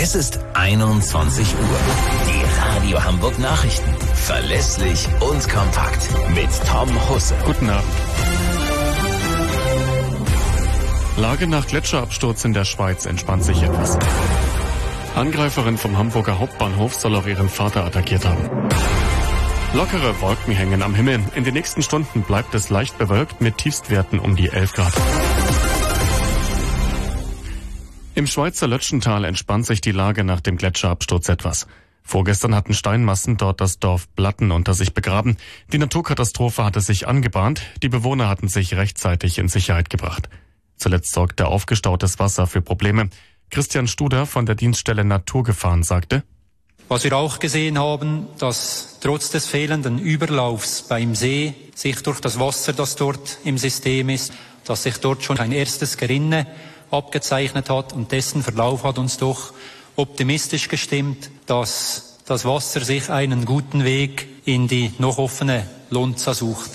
Es ist 21 Uhr. Die Radio Hamburg Nachrichten. Verlässlich und kompakt. Mit Tom Husse. Guten Abend. Lage nach Gletscherabsturz in der Schweiz entspannt sich etwas. Angreiferin vom Hamburger Hauptbahnhof soll auch ihren Vater attackiert haben. Lockere Wolken hängen am Himmel. In den nächsten Stunden bleibt es leicht bewölkt mit Tiefstwerten um die 11 Grad. Im Schweizer Lötschental entspannt sich die Lage nach dem Gletscherabsturz etwas. Vorgestern hatten Steinmassen dort das Dorf Blatten unter sich begraben. Die Naturkatastrophe hatte sich angebahnt. Die Bewohner hatten sich rechtzeitig in Sicherheit gebracht. Zuletzt sorgte aufgestautes Wasser für Probleme. Christian Studer von der Dienststelle Naturgefahren sagte: Was wir auch gesehen haben, dass trotz des fehlenden Überlaufs beim See sich durch das Wasser, das dort im System ist, dass sich dort schon ein erstes Gerinne abgezeichnet hat, und dessen Verlauf hat uns doch optimistisch gestimmt, dass das Wasser sich einen guten Weg in die noch offene Lonza sucht.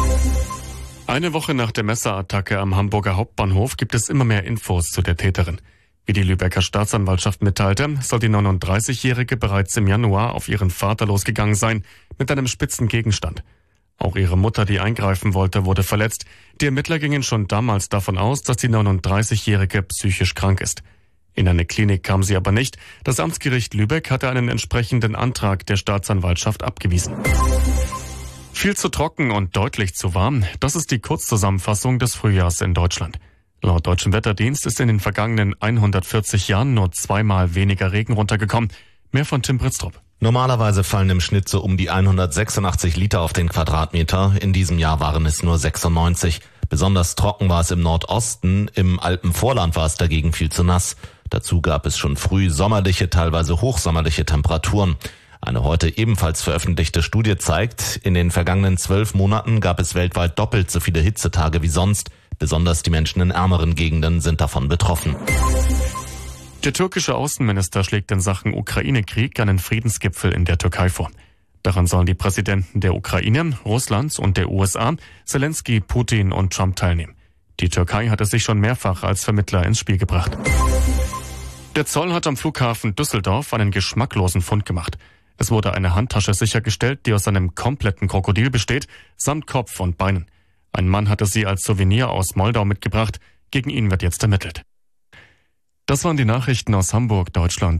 Eine Woche nach der Messerattacke am Hamburger Hauptbahnhof gibt es immer mehr Infos zu der Täterin. Wie die Lübecker Staatsanwaltschaft mitteilte, soll die 39-Jährige bereits im Januar auf ihren Vater losgegangen sein, mit einem spitzen Gegenstand. Auch ihre Mutter, die eingreifen wollte, wurde verletzt. Die Ermittler gingen schon damals davon aus, dass die 39-Jährige psychisch krank ist. In eine Klinik kam sie aber nicht. Das Amtsgericht Lübeck hatte einen entsprechenden Antrag der Staatsanwaltschaft abgewiesen. Viel zu trocken und deutlich zu warm, das ist die Kurzzusammenfassung des Frühjahrs in Deutschland. Laut Deutschem Wetterdienst ist in den vergangenen 140 Jahren nur zweimal weniger Regen runtergekommen. Mehr von Tim Britztrup. Normalerweise fallen im Schnitt so um die 186 Liter auf den Quadratmeter. In diesem Jahr waren es nur 96. Besonders trocken war es im Nordosten. Im Alpenvorland war es dagegen viel zu nass. Dazu gab es schon früh sommerliche, teilweise hochsommerliche Temperaturen. Eine heute ebenfalls veröffentlichte Studie zeigt, in den vergangenen 12 Monaten gab es weltweit doppelt so viele Hitzetage wie sonst. Besonders die Menschen in ärmeren Gegenden sind davon betroffen. Der türkische Außenminister schlägt in Sachen Ukraine-Krieg einen Friedensgipfel in der Türkei vor. Daran sollen die Präsidenten der Ukraine, Russlands und der USA, Zelensky, Putin und Trump teilnehmen. Die Türkei hat es sich schon mehrfach als Vermittler ins Spiel gebracht. Der Zoll hat am Flughafen Düsseldorf einen geschmacklosen Fund gemacht. Es wurde eine Handtasche sichergestellt, die aus einem kompletten Krokodil besteht, samt Kopf und Beinen. Ein Mann hatte sie als Souvenir aus Moldau mitgebracht. Gegen ihn wird jetzt ermittelt. Das waren die Nachrichten aus Hamburg, Deutschland.